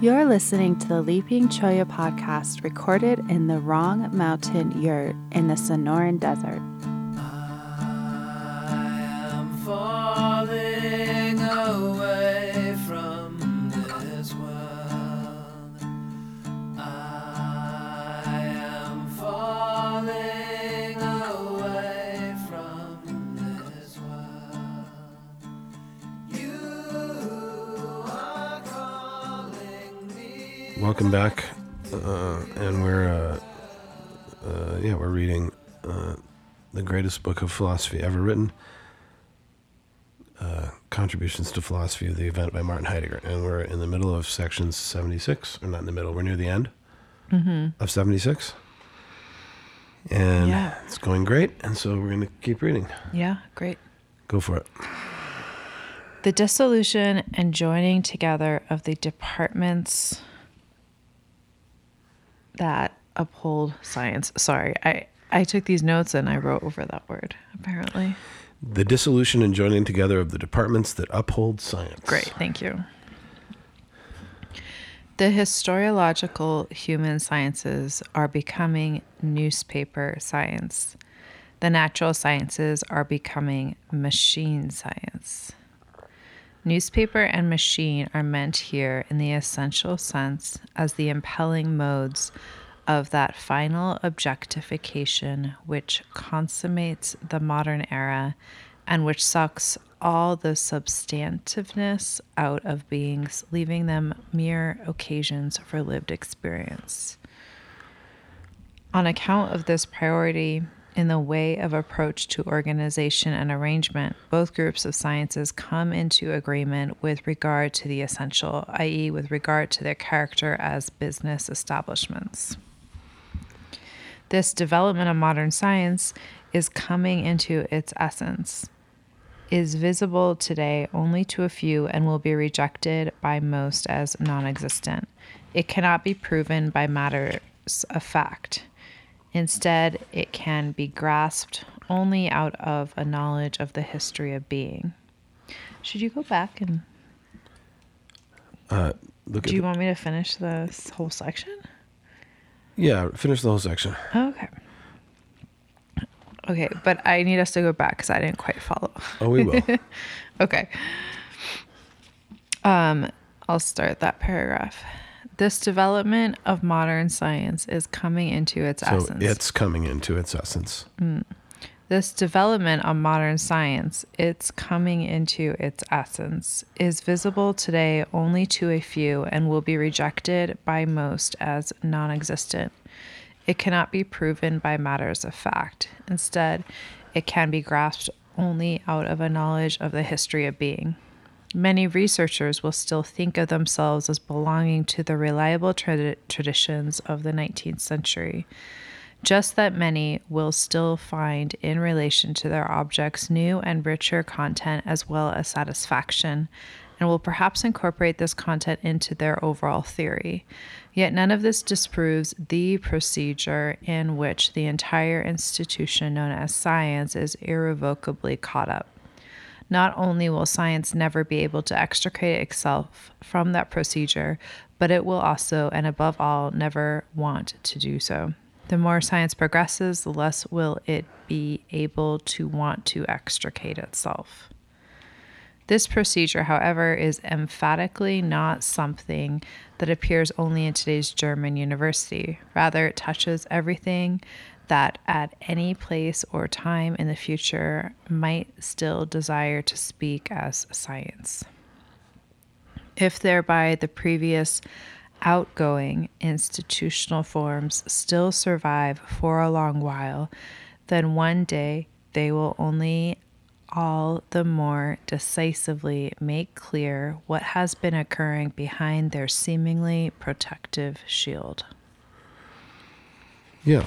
You're listening to the Leaping Cholla podcast recorded in the Wrong Mountain Yurt in the Sonoran Desert. I am falling away from this world. I am falling away from this world. You are calling me. Welcome back, and we're reading the greatest book of philosophy ever written, Contributions to Philosophy of the Event by Martin Heidegger, and we're in the middle of section 76, or not in the middle, we're near the end of 76, and it's going great, and so we're going to keep reading. Yeah, great. Go for it. The dissolution and joining together of the departments that uphold science. Sorry, I took these notes and I wrote over that word, apparently. The dissolution and joining together of the departments that uphold science. Great, thank you. The historiological human sciences are becoming newspaper science. The natural sciences are becoming machine science. Newspaper and machine are meant here in the essential sense as the impelling modes of that final objectification which consummates the modern era and which sucks all the substantiveness out of beings, leaving them mere occasions for lived experience. On account of this priority in the way of approach to organization and arrangement, both groups of sciences come into agreement with regard to the essential, i.e., with regard to their character as business establishments. This development of modern science is coming into its essence, is visible today only to a few, and will be rejected by most as non-existent. It cannot be proven by matters of fact. Instead, it can be grasped only out of a knowledge of the history of being. Should you go back and... Do you want me to finish this whole section? Yeah, finish the whole section. Okay. Okay, but I need us to go back because I didn't quite follow. Oh, we will. Okay. I'll start that paragraph. This development of modern science is coming into its essence. So it's coming into its essence. This development of modern science, it's coming into its essence, is visible today only to a few and will be rejected by most as non-existent. It cannot be proven by matters of fact. Instead, it can be grasped only out of a knowledge of the history of being. Many researchers will still think of themselves as belonging to the reliable traditions of the 19th century. Just that many will still find in relation to their objects new and richer content as well as satisfaction, and will perhaps incorporate this content into their overall theory. Yet none of this disproves the procedure in which the entire institution known as science is irrevocably caught up. Not only will science never be able to extricate itself from that procedure, but it will also, and above all, never want to do so. The more science progresses, the less will it be able to want to extricate itself. This procedure, however, is emphatically not something that appears only in today's German university. Rather, it touches everything that at any place or time in the future might still desire to speak as science. If thereby the previous outgoing institutional forms still survive for a long while, then one day they will only all the more decisively make clear what has been occurring behind their seemingly protective shield. Yeah.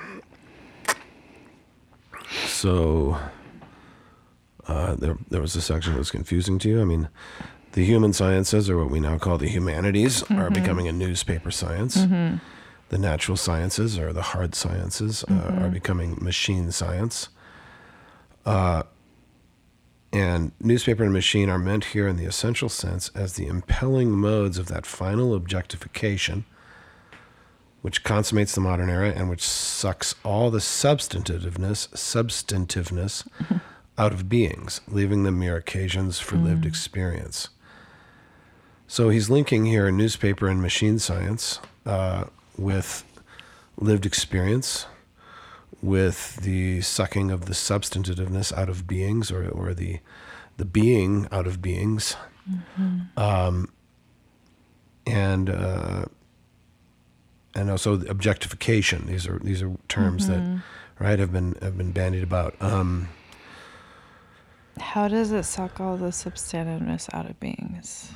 So there was a section that was confusing to you. I mean, the human sciences, or what we now call the humanities, are becoming a newspaper science. The natural sciences, or the hard sciences, are becoming machine science. And newspaper and machine are meant here in the essential sense as the impelling modes of that final objectification, which consummates the modern era and which sucks all the substantiveness out of beings, leaving them mere occasions for lived experience. So he's linking here newspaper and machine science with lived experience, with the sucking of the substantiveness out of beings, or the being out of beings, and also the objectification. These are terms that have been bandied about. How does it suck all the substantiveness out of beings?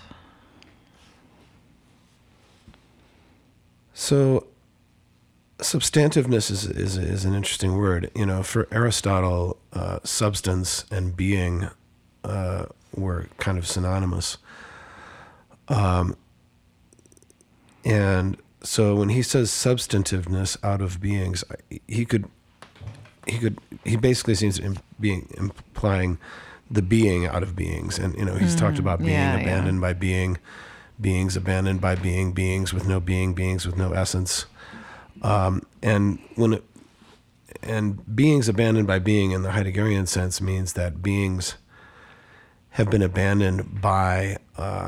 So, substantiveness is an interesting word. For Aristotle, substance and being were kind of synonymous. And so when he says substantiveness out of beings, he basically seems to be implying the being out of beings. And he's talked about being abandoned by being, beings abandoned by being, beings with no being, beings with no essence. And beings abandoned by being in the Heideggerian sense means that beings have been abandoned by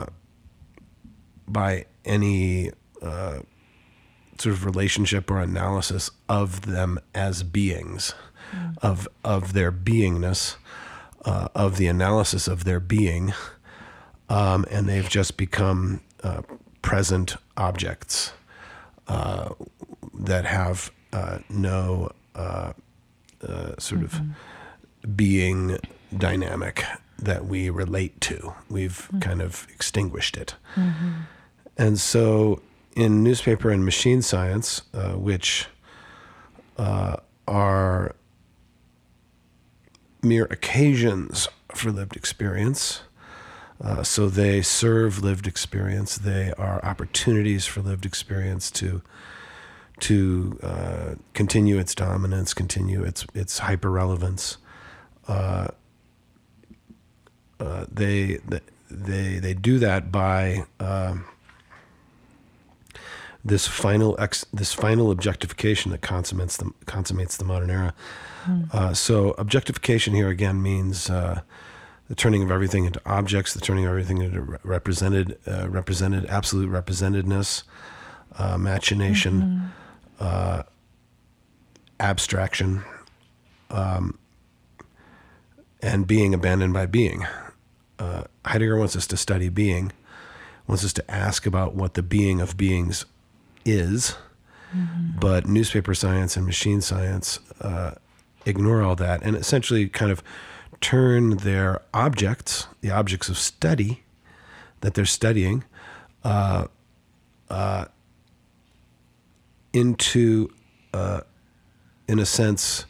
any sort of relationship or analysis of them as beings, of their beingness, of the analysis of their being, and they've just become present objects that have no sort of being dynamic that we relate to. We've kind of extinguished it. And so in newspaper and machine science, which are mere occasions for lived experience, so they serve lived experience. They are opportunities for lived experience to continue its dominance, continue its hyperrelevance. They do that by this final objectification that consummates the modern era. So objectification here again means the turning of everything into objects, the turning of everything into represented absolute representedness, machination, abstraction, and being abandoned by being. Heidegger wants us to study being, wants us to ask about what the being of beings is, but newspaper science and machine science ignore all that and essentially kind of turn their objects, the objects of study that they're studying, into, in a sense,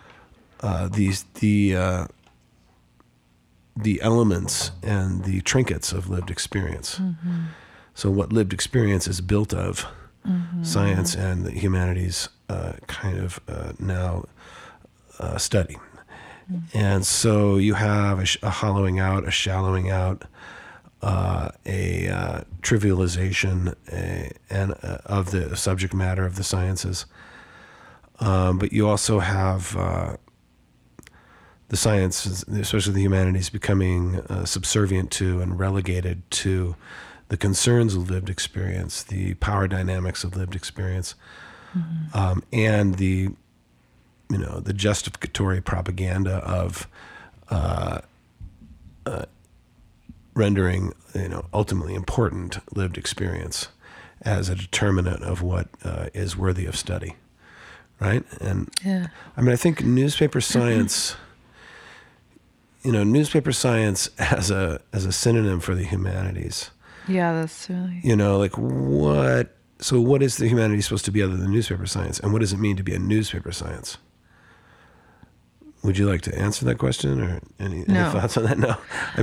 the elements and the trinkets of lived experience. So what lived experience is built of, science and the humanities now study. And so you have a hollowing out, a shallowing out, a trivialization of the subject matter of the sciences. But you also have the sciences, especially the humanities, becoming subservient to and relegated to the concerns of lived experience, the power dynamics of lived experience, and the justificatory propaganda of rendering ultimately important lived experience as a determinant of what is worthy of study, right? And I think newspaper science. Newspaper science as a synonym for the humanities. Yeah, that's really. What is the humanities supposed to be other than newspaper science? And what does it mean to be a newspaper science? Would you like to answer that question, or any thoughts on that? No.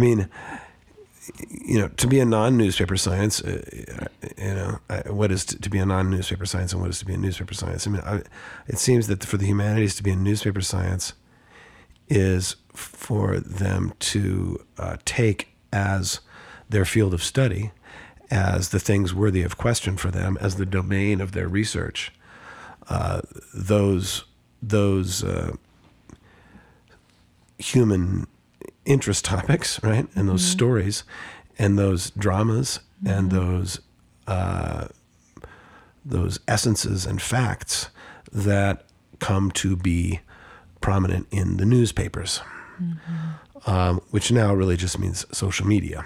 To be a non-newspaper science, what is to be a non-newspaper science and what is to be a newspaper science? It seems that for the humanities to be a newspaper science is for them to take as their field of study, as the things worthy of question for them, as the domain of their research, those human interest topics, right, and those stories, and those dramas, and those essences and facts that come to be prominent in the newspapers, which now really just means social media.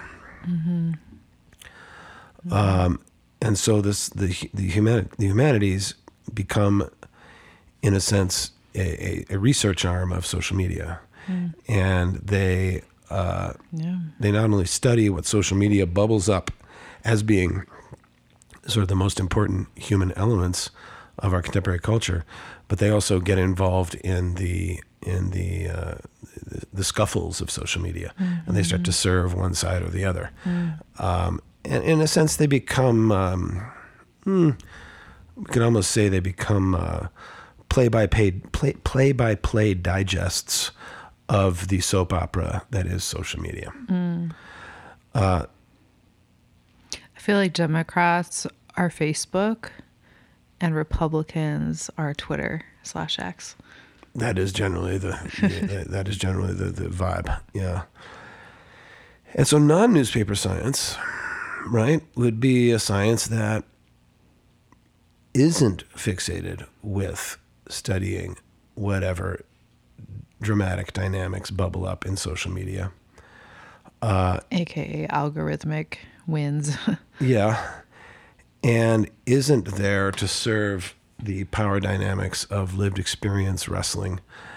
And so the humanities become, in a sense, a research arm of social media, and they not only study what social media bubbles up as being sort of the most important human elements of our contemporary culture, but they also get involved in the scuffles of social media, and they start to serve one side or the other. And in a sense, they become, we can almost say they become play-by-play digests of the soap opera that is social media. I feel like Democrats are Facebook and Republicans are Twitter/X. That is generally the vibe, yeah. And so non-newspaper science, right, would be a science that isn't fixated with studying whatever dramatic dynamics bubble up in social media. AKA algorithmic wins. Yeah. And isn't there to serve the power dynamics of lived experience wrestling,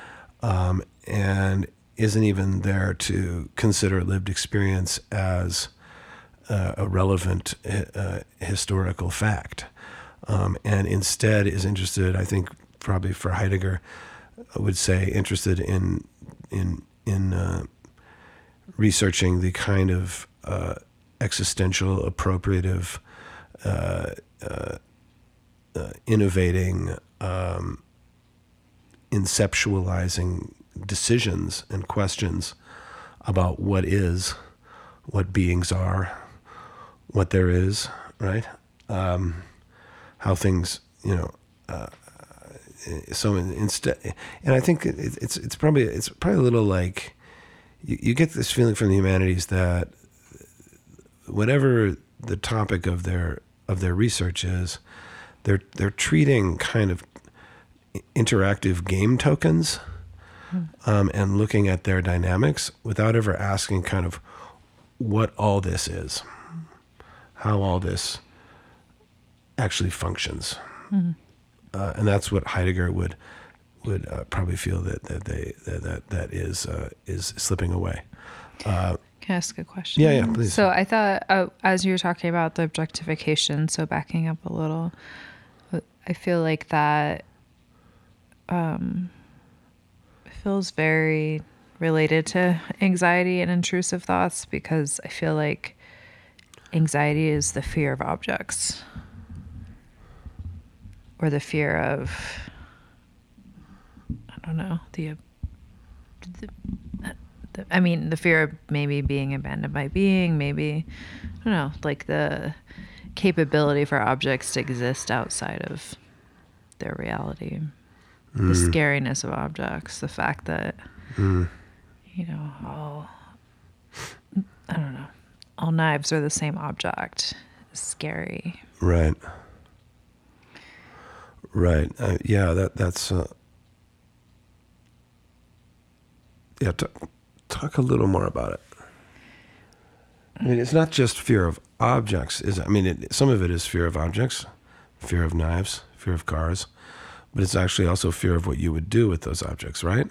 and isn't even there to consider lived experience as a relevant historical fact, and instead is interested, I think probably for Heidegger, I would say interested in researching the kind of existential, appropriative, innovating, inceptualizing decisions and questions about what is, what beings are, what there is, right? How things, so instead, and I think it's probably a little like you get this feeling from the humanities that whatever the topic of their research is, they're treating kind of interactive game tokens, and looking at their dynamics without ever asking kind of what all this is, how all this actually functions. And that's what Heidegger would probably feel that is slipping away. Can I ask a question? Yeah, please. So I thought, as you were talking about the objectification, so backing up a little, I feel like that feels very related to anxiety and intrusive thoughts, because I feel like anxiety is the fear of objects, or the fear of, I don't know, the fear of maybe being abandoned by being, maybe, I don't know, like the capability for objects to exist outside of their reality. The scariness of objects, the fact that, all knives are the same object is scary. Right. That's talk a little more about it. I mean, it's not just fear of objects. Some of it is fear of objects, fear of knives, fear of cars, but it's actually also fear of what you would do with those objects, right?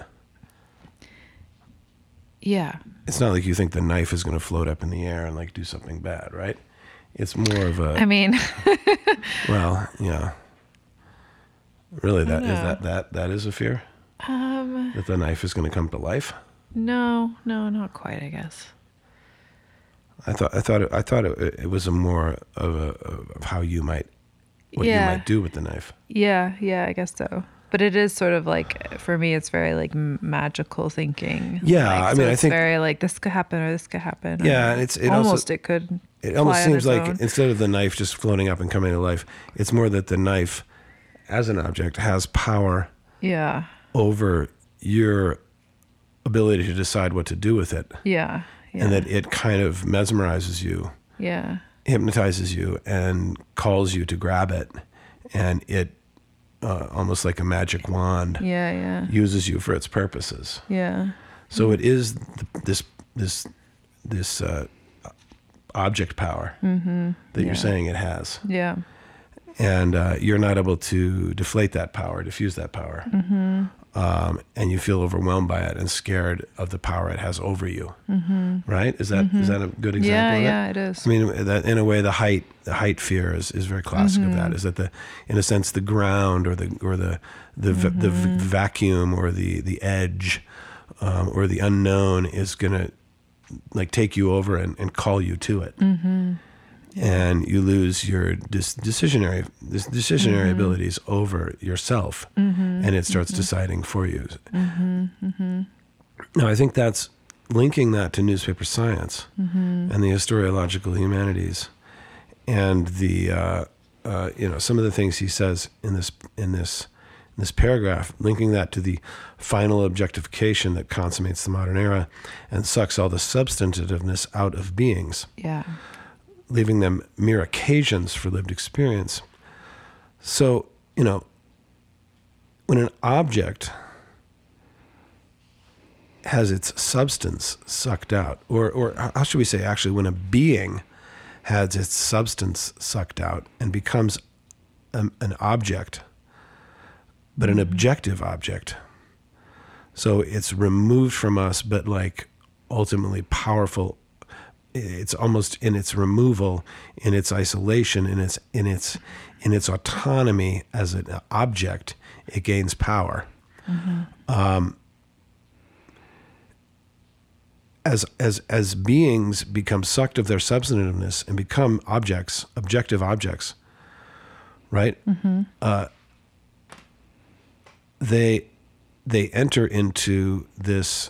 Yeah. It's not like you think the knife is going to float up in the air and like do something bad, right? It's more of a. Well, yeah. Really, that is a fear? That the knife is going to come to life? No, not quite, I guess. I thought it was a more of how you might, what you might do with the knife. Yeah, I guess so. But it is sort of like, for me, it's very like magical thinking. Yeah, Like, I so mean, I it's think- very like this could happen or this could happen. Yeah, or and it almost also, it could. it almost fly on seems its like own. instead of the knife just floating up and coming to life, it's more that the knife, as an object, has power Yeah, over your ability to decide what to do with it, yeah, yeah, and that it kind of mesmerizes you, yeah, hypnotizes you, and calls you to grab it, and it almost like a magic wand yeah, yeah, uses you for its purposes. yeah, So it is this object power that you're saying it has, yeah, and you're not able to deflate that power, diffuse that power, and you feel overwhelmed by it and scared of the power it has over you. Right? Is that a good example? yeah, of it? yeah. It is. I mean, that in a way, the height fear is very classic of that. Is that in a sense, the ground or the vacuum or the edge or the unknown is gonna like take you over and call you to it, and you lose your decisionary abilities over yourself, and it starts deciding for you. Now, I think that's linking that to newspaper science and the historiological humanities, and the some of the things he says in this paragraph, linking that to the final objectification that consummates the modern era and sucks all the substantiveness out of beings, Yeah, leaving them mere occasions for lived experience. So, when an object has its substance sucked out, or how should we say, actually, when a being has its substance sucked out and becomes an object, but an objective object. So it's removed from us, but like ultimately powerful. It's almost in its removal, in its isolation, in its autonomy as an object, it gains power. As beings become sucked of their substantiveness and become objects, objective objects, right? They enter into this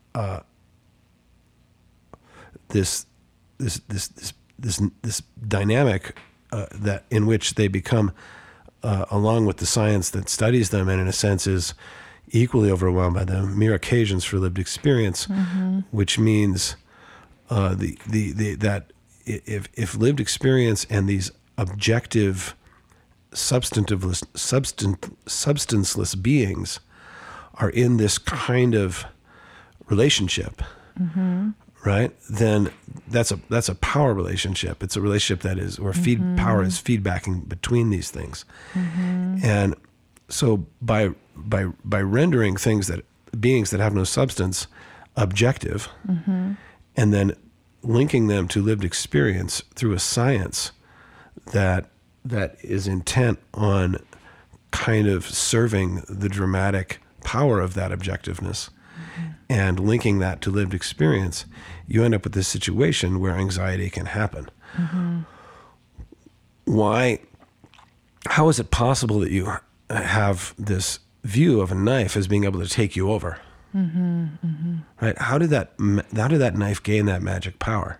dynamic that in which they become, along with the science that studies them, and in a sense is equally overwhelmed by them, mere occasions for lived experience, which means that if lived experience and these objective substanceless beings are in this kind of relationship, right? Then that's a power relationship. It's a relationship that is where power is feedbacking between these things, and so by rendering beings that have no substance objective, and then linking them to lived experience through a science that is intent on kind of serving the dramatic power of that objectiveness and linking that to lived experience, you end up with this situation where anxiety can happen. How is it possible that you have this view of a knife as being able to take you over? Right? How did that knife gain that magic power?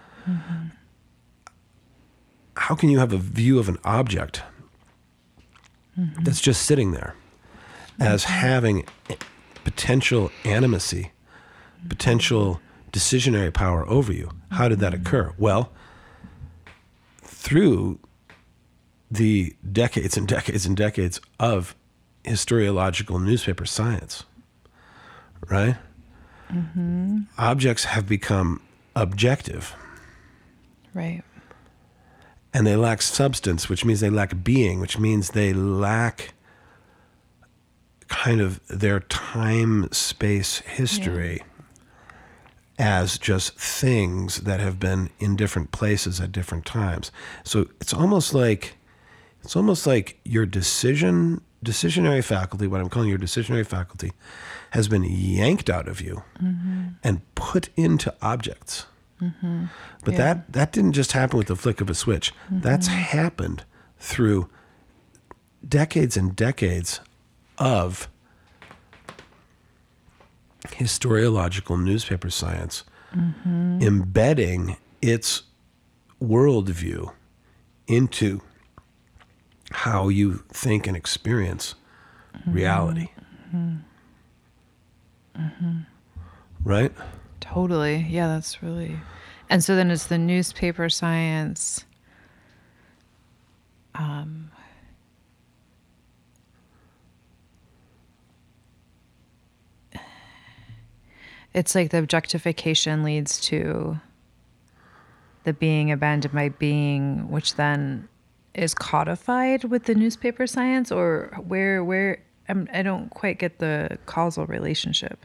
How can you have a view of an object that's just sitting there as having potential animacy, potential decisionary power over you? How did that occur? Well, through the decades and decades and decades of historiological newspaper science, right? Objects have become objective. right. And they lack substance, which means they lack being, which means they lack kind of their time, space, history as just things that have been in different places at different times. So it's almost like your decisionary faculty, what I'm calling your decisionary faculty, has been yanked out of you and put into objects. But that didn't just happen with the flick of a switch. That's happened through decades and decades of historiological newspaper science embedding its worldview into how you think and experience reality. Right? Totally. Yeah, that's really. And so then it's the newspaper science. It's like the objectification leads to the being abandoned by being, which then is codified with the newspaper science, or where I don't quite get the causal relationship,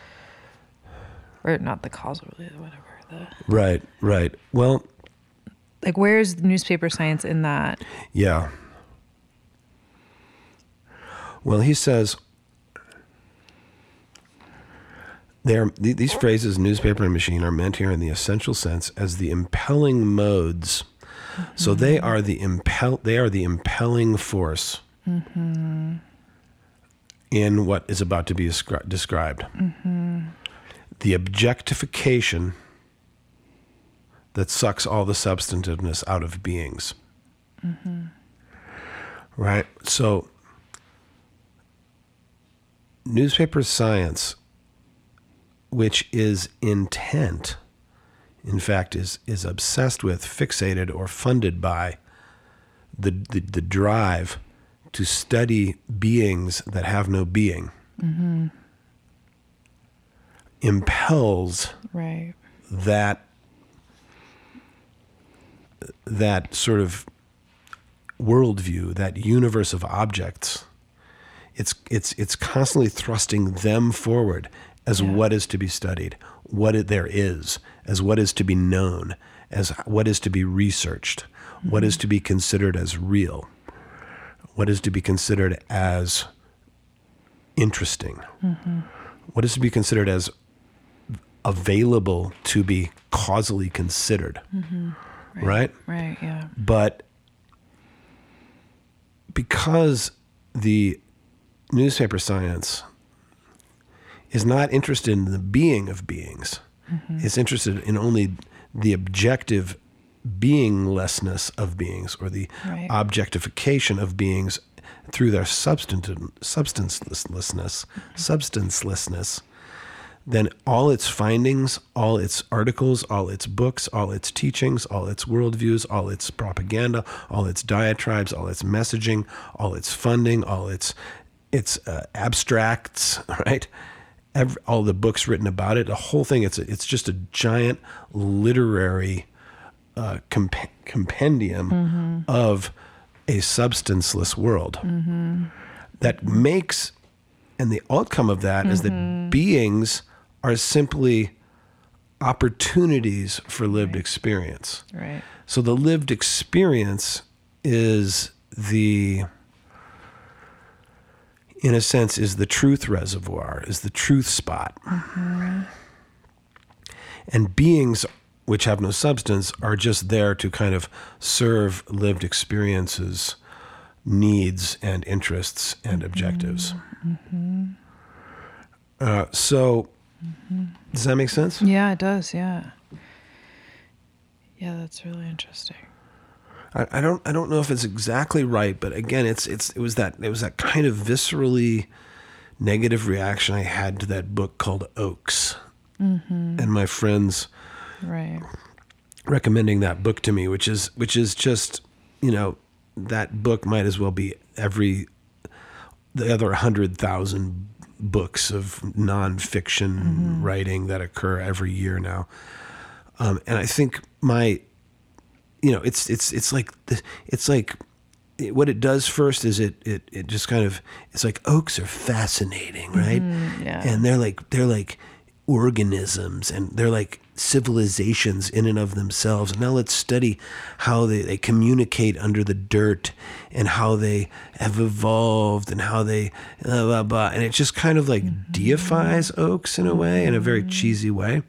or not the causal, whatever. Right. Well, Like, where's the newspaper science in that? yeah. Well, he says these phrases, newspaper and machine, are meant here in the essential sense as the impelling modes. So they are the impelling force in what is about to be described. The objectification that sucks all the substantiveness out of beings. Right? So newspaper science, which is intent, in fact, is obsessed with, fixated, or funded by the drive to study beings that have no being, impels Right. that sort of worldview, that universe of objects. It's constantly thrusting them forward as what is to be studied, there is, as what is to be known, as what is to be researched, what is to be considered as real, what is to be considered as interesting, what is to be considered as available to be causally considered, right? Right, yeah. But because the newspaper science is not interested in the being of beings, it's interested in only the objective beinglessness of beings, or the objectification of beings through their substancelessness, then all its findings, all its articles, all its books, all its teachings, all its worldviews, all its propaganda, all its diatribes, all its messaging, all its funding, all its abstracts, right? All the books written about it, the whole thing, it's just a giant literary compendium of a substanceless world that makes, and the outcome of that is that beings are simply opportunities for lived experience. Right. So the lived experience is in a sense, is the truth reservoir, is the truth spot. And beings which have no substance are just there to kind of serve lived experiences, needs and interests and objectives. So, does that make sense? Yeah, it does. Yeah. Yeah, that's really interesting. I don't know if it's exactly right, but again, it was that kind of viscerally negative reaction I had to that book called Oaks, and my friends Right. recommending that book to me, which is just, that book might as well be the other 100,000 books of nonfiction writing that occur every year now, and I think it's like what it does first is it just kind of, it's like oaks are fascinating, right? Yeah. And they're like organisms, and they're like civilizations in and of themselves. And now let's study how they communicate under the dirt, and how they have evolved, and how they blah, blah, blah. And it just kind of like deifies oaks in a way, in a very cheesy way.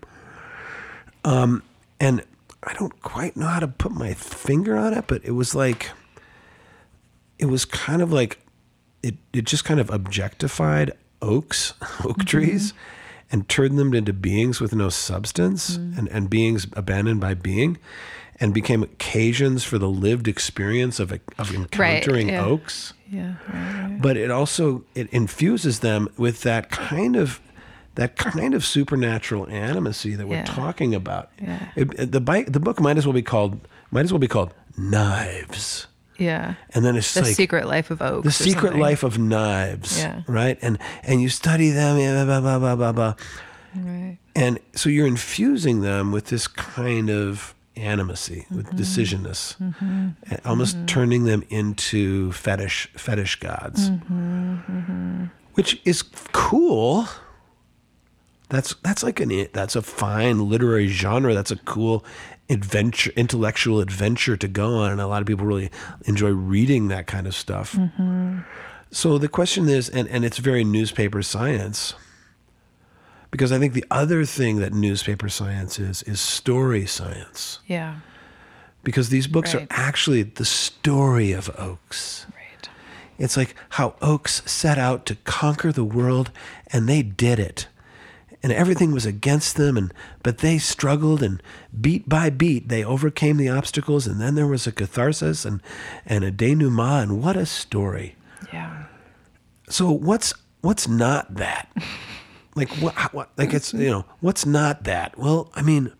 And I don't quite know how to put my finger on it, but it was kind of like it just kind of objectified oak trees and turned them into beings with no substance and beings abandoned by being, and became occasions for the lived experience of encountering oaks. Yeah. Right. But it infuses them with that kind of supernatural animacy that we're talking about. Yeah. The book might as well be called Knives. Yeah. And then it's The like Secret Life of Oaks. The or Secret something. Life of Knives. Yeah. Right? And you study them, blah, blah, blah, blah, blah. Right. And so you're infusing them with this kind of animacy, with decisionness, and almost turning them into fetish gods, which is cool. That's a fine literary genre. That's a cool intellectual adventure to go on, and a lot of people really enjoy reading that kind of stuff. So the question is, and it's very newspaper science, because I think the other thing that newspaper science is story science. Yeah. Because these books are Right. actually the story of oaks. Right. It's like how oaks set out to conquer the world, and they did it. And everything was against them, but they struggled, and beat by beat they overcame the obstacles, and then there was a catharsis and a denouement, and what a story. Yeah. So what's not that? Like what like it's, what's not that? Well, I mean,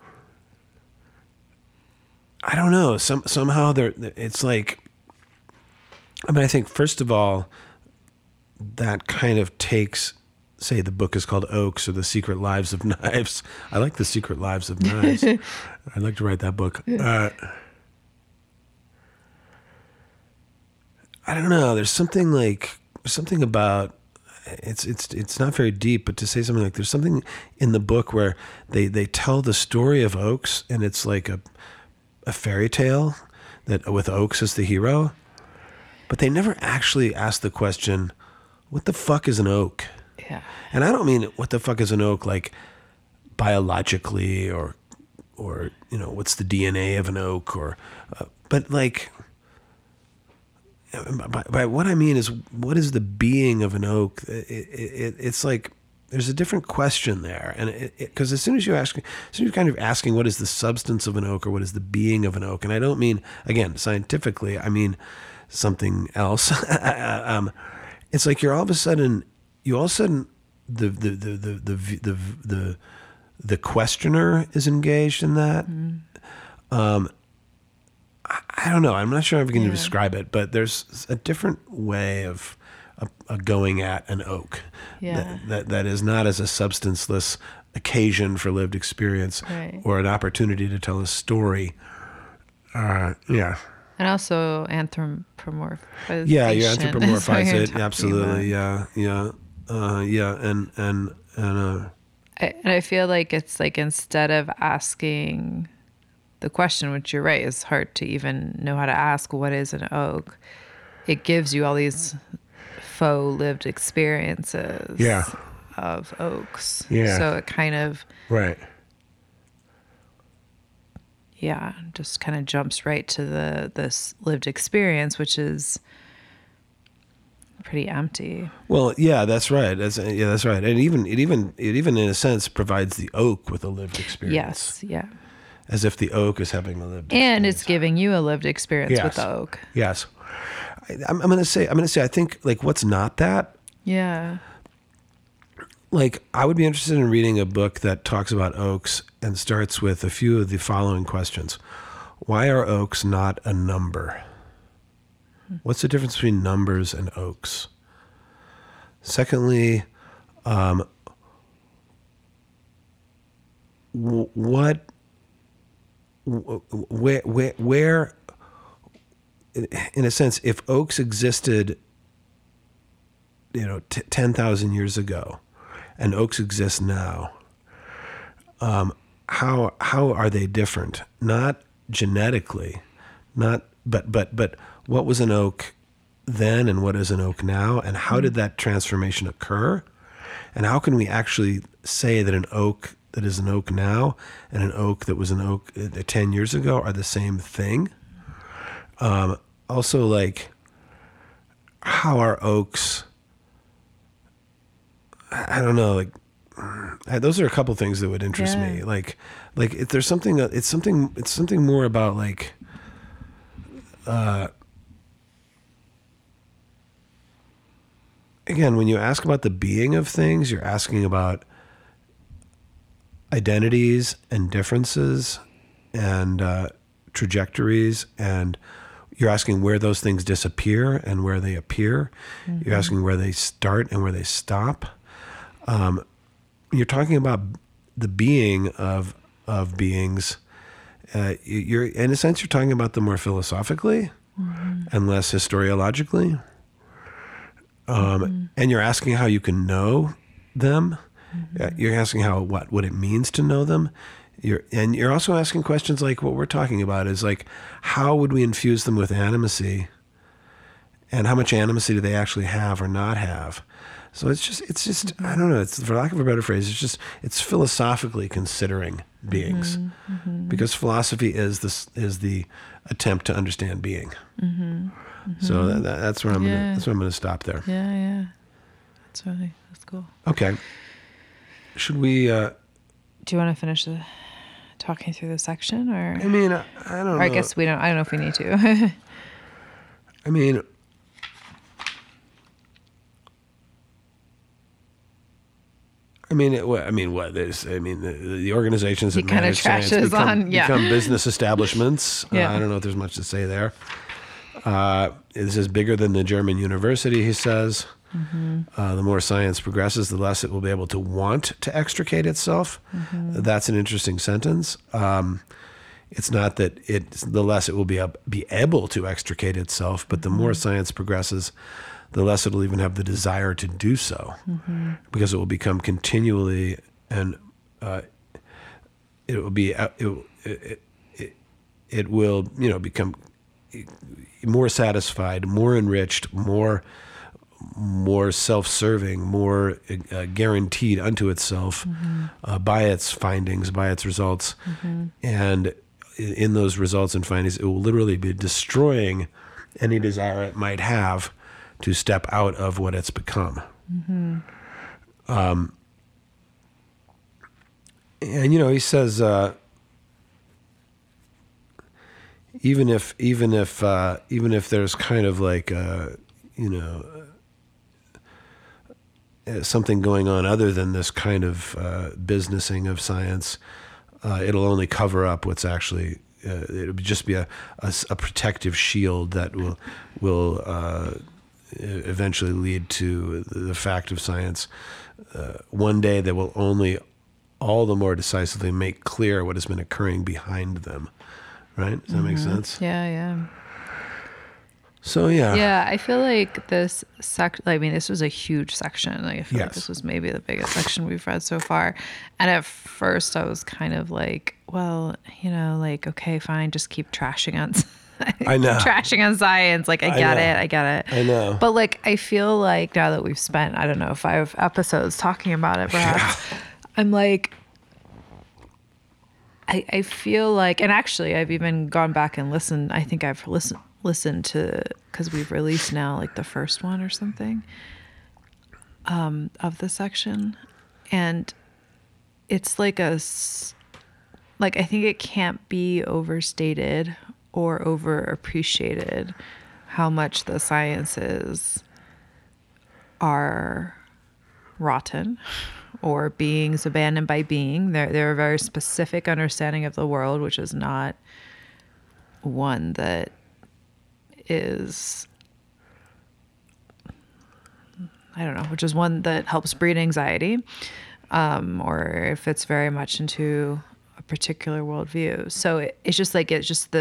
I don't know. Somehow it's like, I mean, I think first of all, that kind of takes, say the book is called Oaks or The Secret Lives of Knives. I like The Secret Lives of Knives. I'd like to write that book. I don't know. There's something about, it's not very deep, but to say something like, there's something in the book where they tell the story of oaks, and it's like a fairy tale that with oaks as the hero, but they never actually ask the question, what the fuck is an oak? Yeah. And I don't mean what the fuck is an oak like biologically or what's the DNA of an oak but like, by what I mean is, what is the being of an oak? It's like there's a different question there, and because as soon as you're kind of asking what is the substance of an oak or what is the being of an oak, and I don't mean again scientifically, I mean something else. It's like all of a sudden the questioner is engaged in that. I don't know. I'm not sure if I can describe it, but there's a different way of going at an oak that is not as a substanceless occasion for lived experience or an opportunity to tell a story. Yeah. And also anthropomorphization. Yeah, you is what anthropomorphize you're it. talking Absolutely. about. Yeah. And I feel like it's like, instead of asking the question, which you're right, is hard to even know how to ask, what is an oak? It gives you all these faux lived experiences of oaks. Yeah. So it kind of, right. just kind of jumps right to this lived experience, which is pretty empty. Well, yeah, that's right. That's right. And it even in a sense provides the oak with a lived experience. Yes. Yeah. As if the oak is having a lived And experience. it's giving you a lived experience with the oak. Yes. I'm gonna say I think, like, what's not that? Yeah. Like, I would be interested in reading a book that talks about oaks and starts with a few of the following questions. Why are oaks not a number? What's the difference between numbers and oaks? Secondly, where, in a sense, if oaks existed, 10,000 years ago, and oaks exist now, how are they different? Not genetically, but what was an oak then and what is an oak now, and how did that transformation occur? And how can we actually say that an oak that is an oak now and an oak that was an oak 10 years ago are the same thing? Also, like, how our oaks, I don't know, like, those are a couple things that would interest Yeah. me. Like if there's something, it's something more about like, again, when you ask about the being of things, you're asking about identities and differences and trajectories, and you're asking where those things disappear and where they appear. You're asking where they start and where they stop. You're talking about the being of beings. You're in a sense, you're talking about them more philosophically and less historiologically. And you're asking how you can know them. You're asking what it means to know them. You're also asking questions like what we're talking about is like, how would we infuse them with animacy, and how much animacy do they actually have or not have? So it's just I don't know. It's, for lack of a better phrase, it's philosophically considering beings, because philosophy is the attempt to understand being. So that's where I'm gonna stop there. Yeah. That's cool. Okay. Should we? Do you want to finish talking through the section, or? I mean, I don't know. Or I guess we don't. I don't know if we need to. I mean, what? The organizations that He kinda manage science trashes become on business establishments. Yeah. I don't know if there's much to say there. This is bigger than the German university, he says. The more science progresses, the less it will be able to want to extricate itself. That's an interesting sentence. It's not that the less it will be able to extricate itself, but the more science progresses, the less it will even have the desire to do so, because it will become continually and it will become more satisfied, more enriched, more self-serving, more guaranteed unto itself by its findings, by its results. And in those results and findings, it will literally be destroying any desire it might have to step out of what it's become. And he says, even if there's kind of like something going on other than this kind of businessing of science, it'll only cover up what's actually. It'll just be a protective shield that will eventually lead to the fact of science. One day they will only all the more decisively make clear what has been occurring behind them. Right? Does that make sense? Yeah. So yeah. Yeah, I feel like this this was a huge section. Like, I feel like Yes. this was maybe the biggest section we've read so far. And at first I was kind of like, well, okay, fine, just keep trashing on I know. trashing on science. Like, I get it. I know. But like, I feel like now that we've spent, 5 episodes talking about it, perhaps, I'm like, I feel like, and actually I've even gone back and listened. I think I've listened to, because we've released now like the first one or something of the section. And it's like I think it can't be overstated or overappreciated how much the sciences are rotten, or beings abandoned by being. They're a very specific understanding of the world, which is not one that is, which is one that helps breed anxiety, or fits very much into a particular worldview. So it's just like,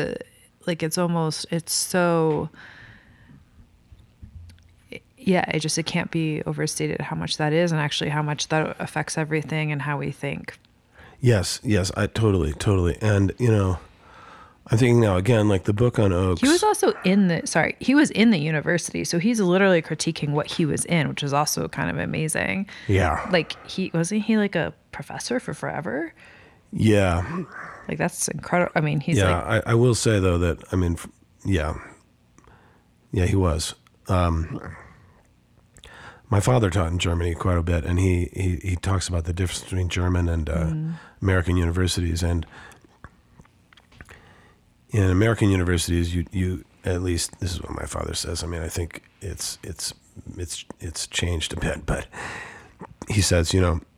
it can't be overstated how much that is, and actually how much that affects everything and how we think. Yes, I totally. And, I'm thinking now again, like the book on oaks. He was also he was in the university. So he's literally critiquing what he was in, which is also kind of amazing. Yeah. Like, wasn't he like a professor for forever? Yeah. Like, that's incredible. I mewill say though that, he was. My father taught in Germany quite a bit, and he talks about the difference between German and American universities. And in American universities, you at least this is what my father says. I mean, I think it's changed a bit, but he says,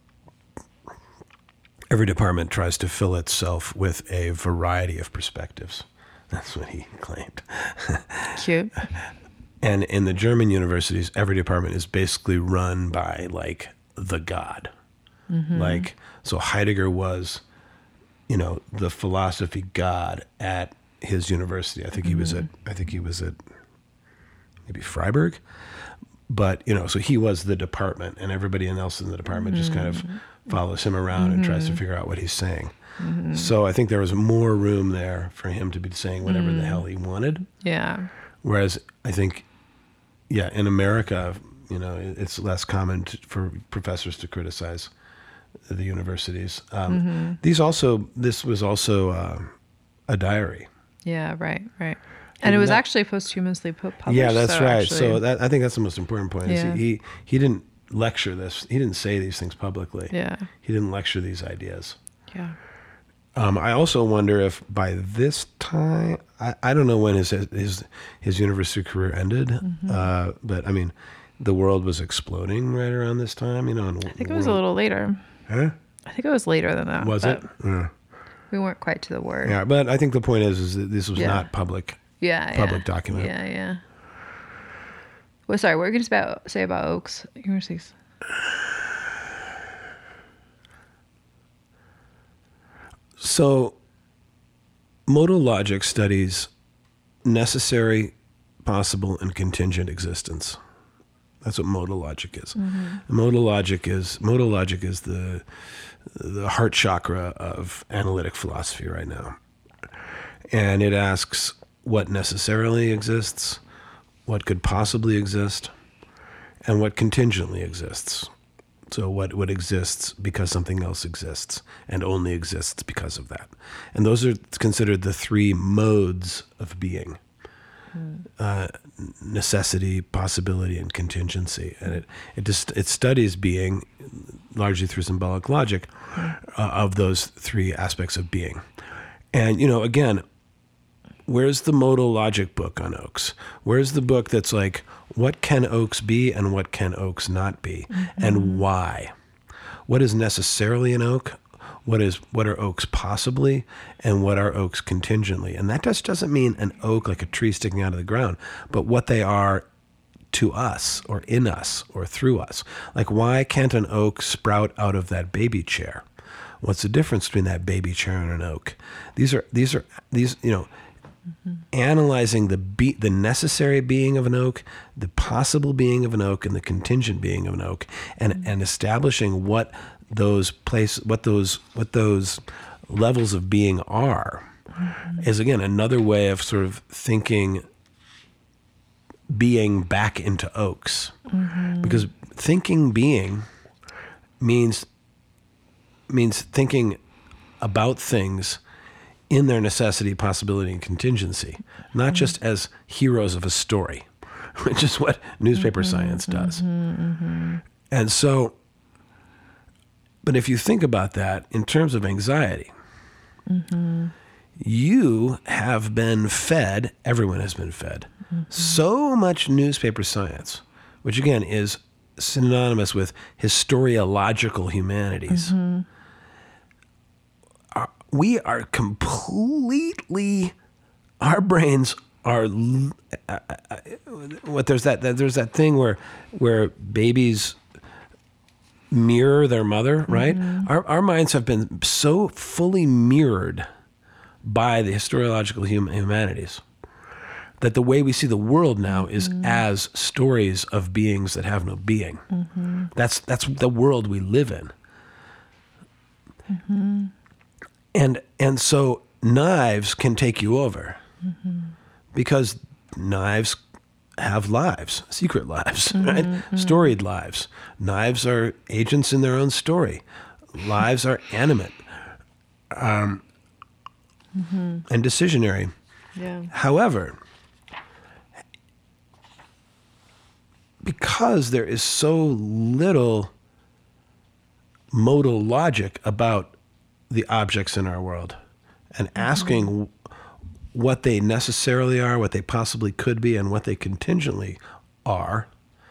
every department tries to fill itself with a variety of perspectives. That's what he claimed. Cute. And in the German universities, every department is basically run by like the god. Like, so Heidegger was, the philosophy god at his university. I think he was at maybe Freiburg. But, so he was the department, and everybody else in the department just kind of follows him around and tries to figure out what he's saying. So I think there was more room there for him to be saying whatever the hell he wanted. Yeah. Whereas I think, in America, it's less common for professors to criticize the universities. This was also a diary. Yeah, right. And it was actually posthumously published. Yeah, that's right. Actually, so I think that's the most important point. Yeah. Is he didn't lecture this. He didn't say these things publicly. Yeah. He didn't lecture these ideas. Yeah. I also wonder if by this time, I don't know when his university career ended, but I mean, the world was exploding right around this time. I think it was a little later. Huh? I think it was later than that. Was it? Yeah. We weren't quite to the word. Yeah, but I think the point is that this was not public. Public document. Yeah. Well, sorry, what were you going to say about Oaks universities? So, modal logic studies necessary, possible, and contingent existence. That's what modal logic is. Modal logic is the heart chakra of analytic philosophy right now, and it asks what necessarily exists, what could possibly exist, and what contingently exists. So what exists because something else exists and only exists because of that. And those are considered the three modes of being. Necessity, possibility, and contingency. And it studies being largely through symbolic logic of those three aspects of being. And, again, where's the modal logic book on Oaks? Where's the book that's like, what can Oaks be and what can Oaks not be? And why? What is necessarily an oak? What are oaks possibly? And what are oaks contingently? And that just doesn't mean an oak like a tree sticking out of the ground, but what they are to us or in us or through us. Like, why can't an oak sprout out of that baby chair? What's the difference between that baby chair and an oak? These analyzing the necessary being of an oak, the possible being of an oak, and the contingent being of an oak, and establishing what those levels of being are, is again another way of sort of thinking being back into oaks, because thinking being means thinking about things in their necessity, possibility, and contingency, not just as heroes of a story, which is what newspaper science does. And so, but if you think about that in terms of anxiety, you have been fed, everyone has been fed, so much newspaper science, which again is synonymous with historiological humanities. We are completely, our brains are, there's that thing where babies mirror their mother, right? Our minds have been so fully mirrored by the historiological humanities that the way we see the world now is as stories of beings that have no being. That's the world we live in. And so knives can take you over because knives have lives, secret lives, right? Storied lives. Knives are agents in their own story. Lives are animate and decisionary. Yeah. However, because there is so little modal logic about the objects in our world, and asking what they necessarily are, what they possibly could be, and what they contingently are,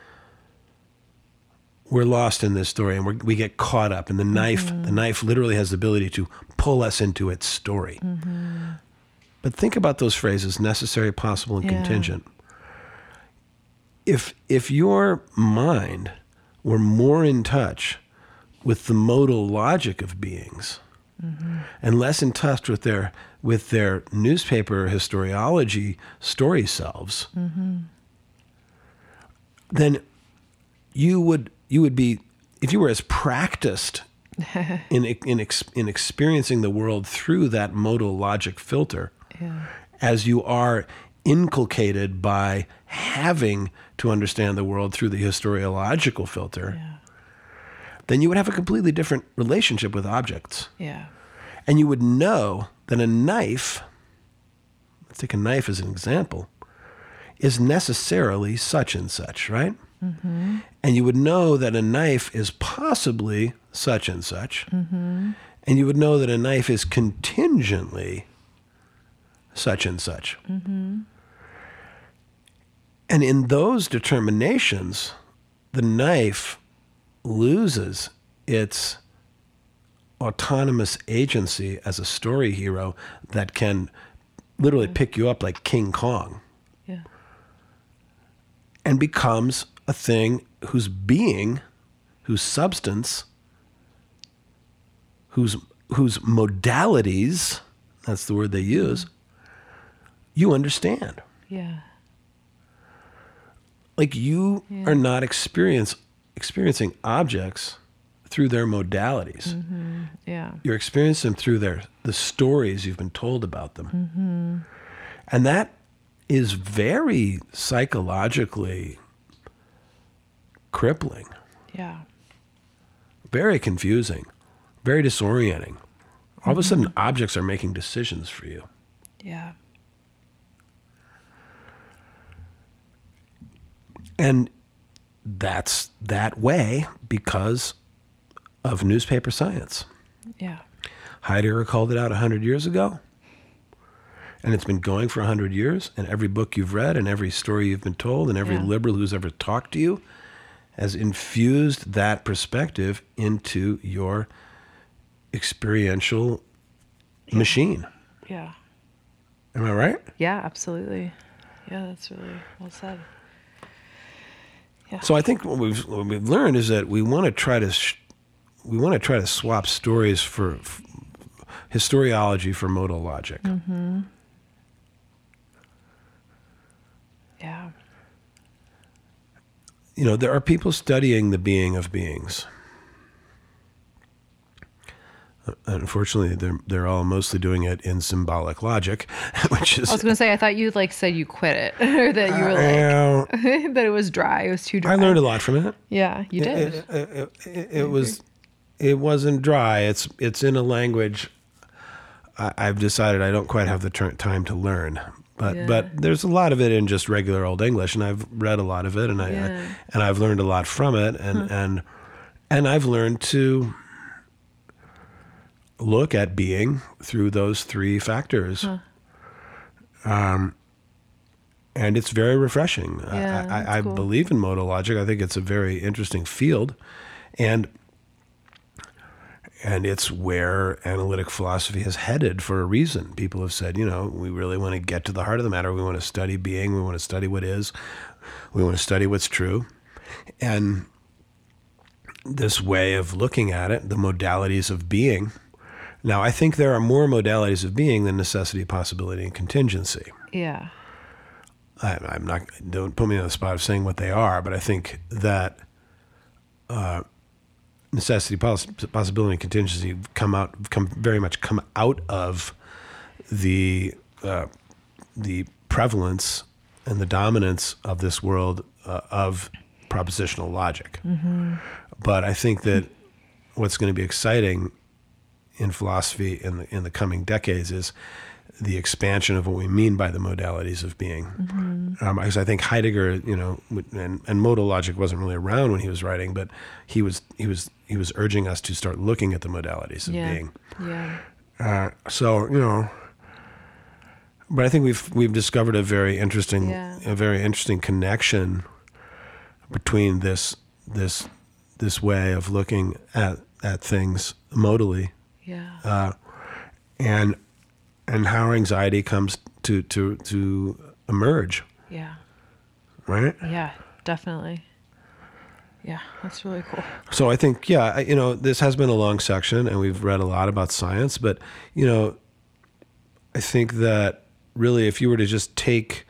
we're lost in this story, and we get caught up. And the knife literally has the ability to pull us into its story. But think about those phrases: necessary, possible, and contingent. If your mind were more in touch with the modal logic of beings, and less in touch with their newspaper historiology story selves, then you would be, if you were as practiced in experiencing the world through that modal logic filter as you are inculcated by having to understand the world through the historiological filter, then you would have a completely different relationship with objects. Yeah. And you would know that a knife, let's take a knife as an example, is necessarily such and such, right? And you would know that a knife is possibly such and such. And you would know that a knife is contingently such and such. And in those determinations, the knife loses its autonomous agency as a story hero that can literally pick you up like King Kong. Yeah. And becomes a thing whose being, whose substance, whose modalities, that's the word they use, you understand. Yeah. Like you are not experiencing objects through their modalities. Yeah. You're experiencing them through the stories you've been told about them. And that is very psychologically crippling. Yeah. Very confusing, very disorienting. All of a sudden, objects are making decisions for you. Yeah. And that's that way because of newspaper science. Yeah. Heidegger called it out 100 years ago. And it's been going for 100 years. And every book you've read and every story you've been told and every liberal who's ever talked to you has infused that perspective into your experiential machine. Yeah. Am I right? Yeah, absolutely. Yeah, that's really well said. Yeah. So I think what we've learned is that we want to try to swap stories for historiology for modal logic. Yeah. You know, there are people studying the being of beings. Unfortunately, they're all mostly doing it in symbolic logic, which is. I was going to say, I thought you said you quit it, or that you were that it was dry. It was too dry. I learned a lot from it. Yeah, you did. It wasn't dry. It's in a language I've decided I don't quite have the time to learn. But there's a lot of it in just regular old English, and I've read a lot of it, and I've learned a lot from it, and I've learned to look at being through those three factors. And it's very refreshing. I cool. believe in modal logic. I think it's a very interesting field. And it's where analytic philosophy has headed for a reason. People have said, we really want to get to the heart of the matter. We want to study being. We want to study what is. We want to study what's true. And this way of looking at it, the modalities of being. Now, I think there are more modalities of being than necessity, possibility, and contingency. Yeah. I'm not. Don't put me on the spot of saying what they are, but I think that necessity, possibility, and contingency come very much out of the prevalence and the dominance of this world of propositional logic. But I think that what's going to be exciting in philosophy in the coming decades is the expansion of what we mean by the modalities of being. Because I think Heidegger, and modal logic wasn't really around when he was writing, but he was urging us to start looking at the modalities of being. Yeah. But I think we've discovered a very interesting connection between this way of looking at things modally, and how our anxiety comes to emerge. Yeah. Right? Yeah, definitely. Yeah, that's really cool. So I think, this has been a long section and we've read a lot about science, but, I think that really if you were to just take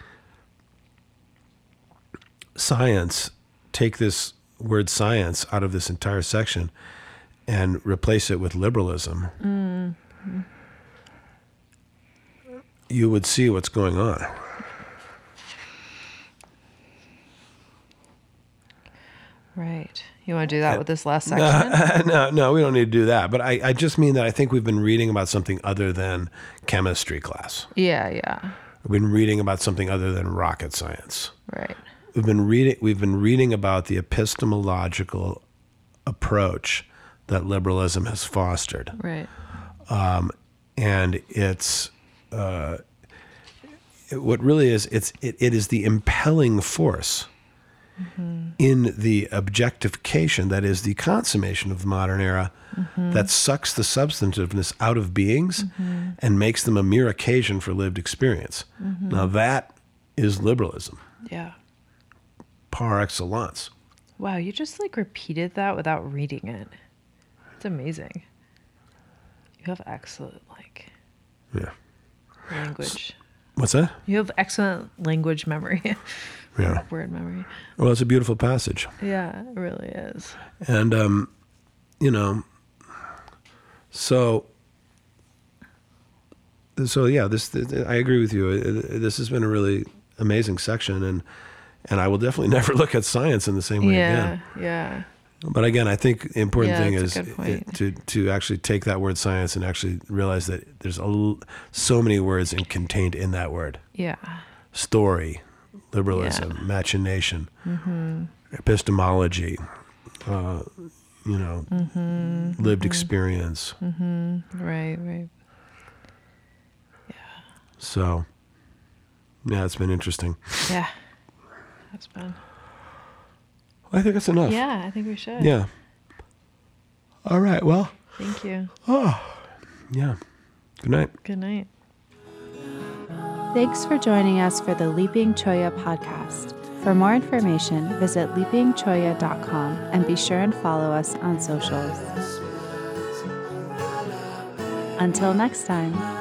this word science out of this entire section and replace it with liberalism, you would see what's going on. Right. You want to do that with this last section? No, we don't need to do that. But I just mean that I think we've been reading about something other than chemistry class. Yeah. We've been reading about something other than rocket science. Right. We've been reading about the epistemological approach that liberalism has fostered. Right. And it's what really is it is the impelling force in the objectification, that is the consummation of the modern era, that sucks the substantiveness out of beings and makes them a mere occasion for lived experience. Now that is liberalism. Yeah. Par excellence. Wow, you just repeated that without reading it. It's amazing. You have excellent language. What's that? You have excellent language memory. Yeah. Word memory. Well, it's a beautiful passage. Yeah, it really is. And, so yeah, I agree with you. This has been a really amazing section, and I will definitely never look at science in the same way again. Yeah. But again, I think the important thing that's is a good point. to actually take that word science and actually realize that there's so many words contained in that word. Yeah. Story, liberalism, machination, epistemology, lived experience. Right. So, yeah, it's been interesting. Yeah. That's fun. I think that's enough. Yeah, I think we should. Yeah. All right. Well. Thank you. Yeah. Good night. Good night. Thanks for joining us for the Leaping Choya podcast. For more information, visit leapingchoya.com and be sure and follow us on socials. Until next time.